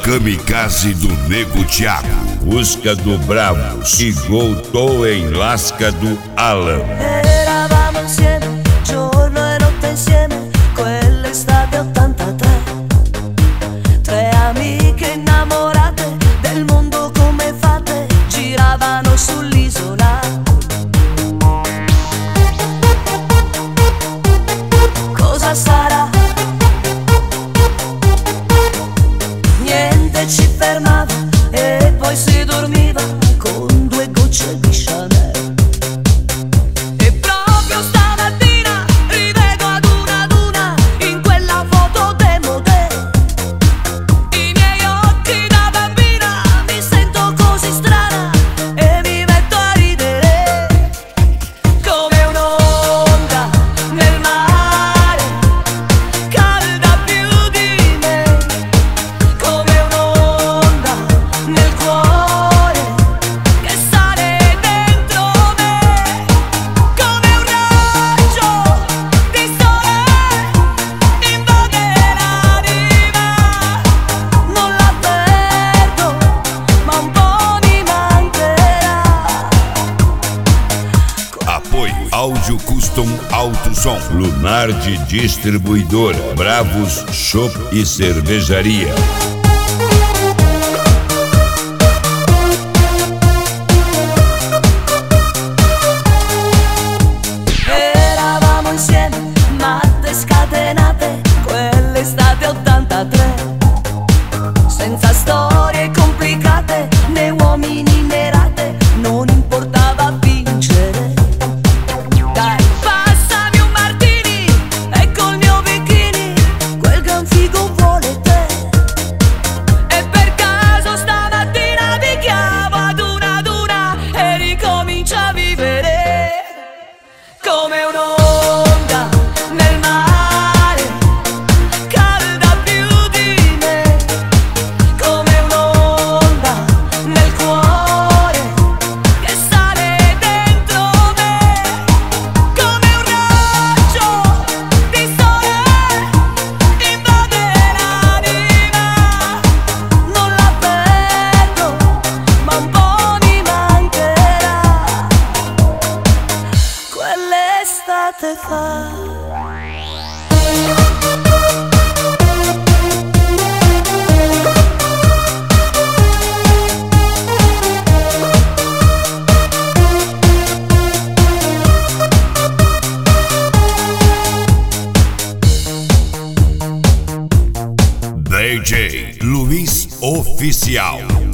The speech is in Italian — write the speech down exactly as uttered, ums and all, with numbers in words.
kamikaze do Nego Thiago, Busca do Bravos e Voltou em Lasca do Alan. Eravamo insieme, giorno e notte insieme, quell'estate ottantatré. Tre amiche innamorate, del mondo come fate, giravano sull'isola. Cosa sarà? Niente ci fermava e poi si dormiva con due gocce di Chanel. E proprio stamattina rivedo ad una ad una in quella foto demodè. I miei occhi da bambina, mi sento così strana e mi metto a ridere come un'onda nel mare, calda più di me, come un'onda nel cuore che sale dentro me, come un raggio di sole invade l'anima. Non la perdo, ma un po' mi mancherà. Apoio Áudio Custom Alto Som, Lunardi Distribuidora, Bravos Shop e Cervejaria. Eravamo insieme, matte scatenate, quell'estate ottantatré. Senza storie complicate, né uomini né rate, non importava vincere. Dai, passami un martini e col mio bikini quel gran figo vuole te. E per caso stamattina ti chiamo ad una ad una e ricomincia a vivere come un'onda nel mare, calda più di me, come un'onda nel cuore che sale dentro me, come un raggio di sole invade l'anima. Non la perdo, ma un po' mi mancherà. Quell'estate fa. D J Luiz Oficial.